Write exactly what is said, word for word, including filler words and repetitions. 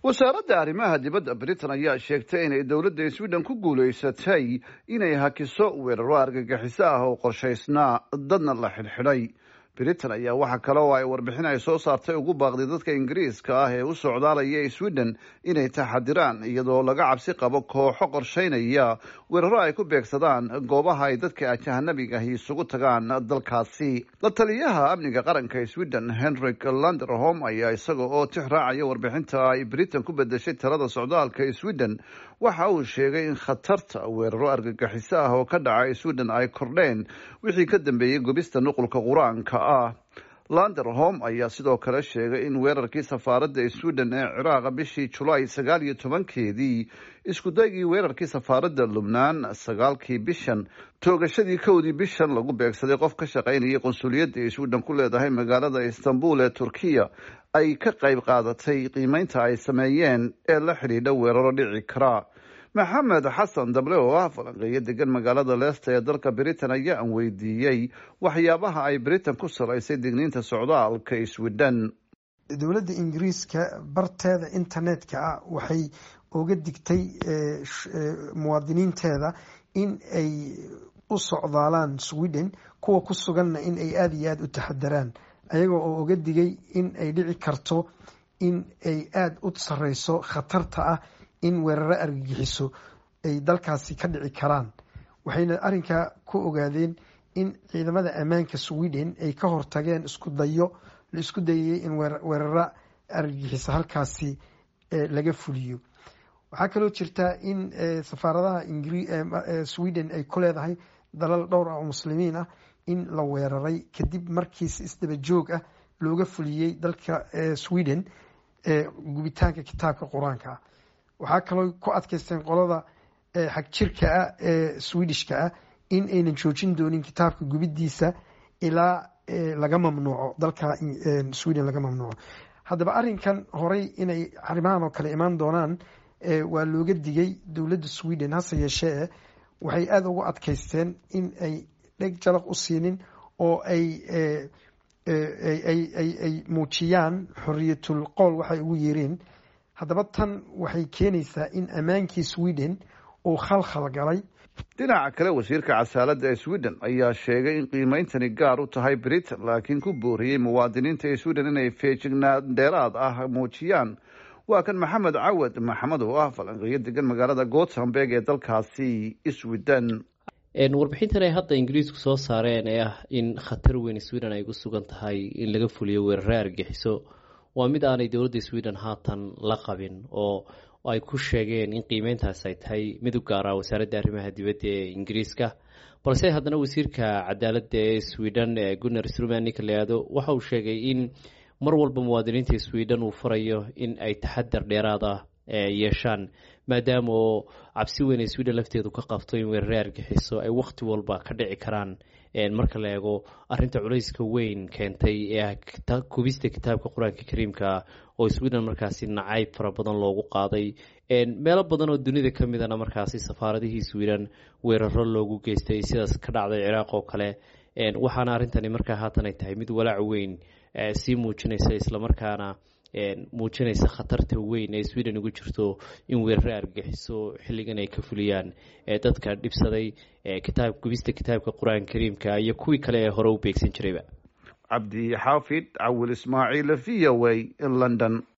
wasaaradda arrimaha dibadda Britain ayaa sheegtay inay dowladda Sweden ku guulaysatay inay hakiso weeraro argagixiso ah oo qorshaysnaa dadna la xidhxidhay. Britain ayaa waxa kale oo ay warbixin ay soo saartay ugu baaqday dadka Ingiriiska ah ee u socdaalaya Sweden inay taxadiraan iyadoo laga cabsi qabo kooxo qorsheynaya weeraro ay ku beegsadaan goobaha ay dadka ajnabiga ahi isugu tagaan dalkaasi. La taliyaha amniga qaranka Sweden Henrik Landerholm ayaa isaga oo tixraacaya warbixinta ay Britain ku bedeshay talada socdaalka Sweden waxa uu sheegay in khatarta weeraro argagixiso ah oo ka dhacay Sweden ay kordheen wixii ka dambeeyay gubista nuqulka quraanka ah. Landerholm ayaa sidoo kale sheegay in weerarkii safaaradda Sweden ee Ciraaq bishii Julaay sagaal iyo tobankeedii, isku daygii weerarkii safaaradda Lubnaan sagaalkii bishan, toogashadii kowdii bishan lagu beegsaday qof ka shaqaynayay qunsuliyadda Sweden ku leedahay magaalada Istanbul ee Turkiya ay ka qayb qaadatay qiimeynta ay sameeyeen ee la xidhiidha weeraro dhici kara. Maxamed Xasan Dable oo ah falanqeeyo degan magaalada Leicester ee dalka Britain ayaa aan weydiiyey waxyaabaha ay Britain ku salaysay digniinta socdaalka Sweden. Dowladda Ingiriiska barteeda internetka ah waxay uga digtay muwaadiniinteeda in ay u socdaalaan Sweden, kuwa ku suganna in ay aad iyo aad u taxadaraan, ayaga oo uga digay in ay dhici karto in ay aad u sareyso khatarta ah in weeraro argagixiso ay dalkaasi ka dhici karaan. Waxayna arrinka ku ogaadeen in ciidamada ammaanka Sweden ay ka hortageen isku dayo la isku dayay in weeraro argagixiso halkaasi laga fuliyo. Waxaa kaloo jirta in safaaradaha Ingiriiska Sweden ay ku leedahay dalal dhowr ah oo muslimiin ah in la weeraray kadib markiis isdaba joog ah looga fuliyay dalka Sweden gubitaanka kitaabka quraanka ah. waxaa kaloo ku adkaysteen qolada xag jirka ah ee Swedishka ah in aynan joojin doonin kitaabka gubidiisa ilaa laga mamnuuco dalka Sweden laga mamnuuco. Haddaba arrinkan horay inay arrimahan oo kale imaan doonaan waa looga digay dowladda Sweden, hase yeeshee waxay aad ugu adkaysteen in ay dheg jalaq u siinin oo ay ay muujiyaan xorriyatul qowl waxay ugu yeereen. haddaba tan waxay keenaysaa in ammaankii Sweden uu khalkhal galay. dhinaca kale wasiirka cadaaladda ee Sweden ayaa sheegay in qiimeyntani gaar u tahay Britain, laakiin ku booriyey muwaadiniinta Sweden inay feejignaan dheeraad ah muujiyaan. waa kan Maxamed Cawad Maxamed oo ah falanqeeyo degan magaalada Gothenburg ee dalkaasi Sweden. warbixintan ay hadda Ingiriisku soo saareen ee ah in khatar weyn Sweden ay ku sugan tahay in laga fuliyo weeraro argagixiso waa mid aanay dowladda Sweden haatan la qabin, oo ay ku sheegeen in qiimeyntaas ay tahay mid u gaar ah wasaaradda arrimaha dibadda ee Ingiriiska. balse haddana wasiirka cadaaladda ee Sweden Gunnar Strömmer Nikolaado waxa uu sheegay in mar walba muwaadiniinta Sweden uu farayo in ay taxadar dheeraad ah yeeshaan, maadaama oo cabsi weyn ay Sweden lafteedu ka qabto in weeraro argagixiso ay waqti walba ka dhici karaan. marka la eego arrinta culayska weyn keentay ee kubista kitaabka quraanka kariimka oo Sweden markaasi nacayb fara badan loogu qaaday, meelo badan oo dunida ka midana markaasi safaaradihii Sweden weeraro loogu geystay sidaas ka dhacday Ciraaq oo kale. waxaana arrintani markaa haatan ay tahay mid walaac weyn sii muujinaysa, islamarkaana muujinaysa khatarta weyn ee Sweden ugu jirto in weeraro argagixiso xilligan ay ka fuliyaan dadka dhibsaday kitaab gubista kitaabka quraanka kariimka iyo kuwii kale ee hore u beegsan jirayba. Cabdi Xaafid Cawil Ismaaciil, V O A in London.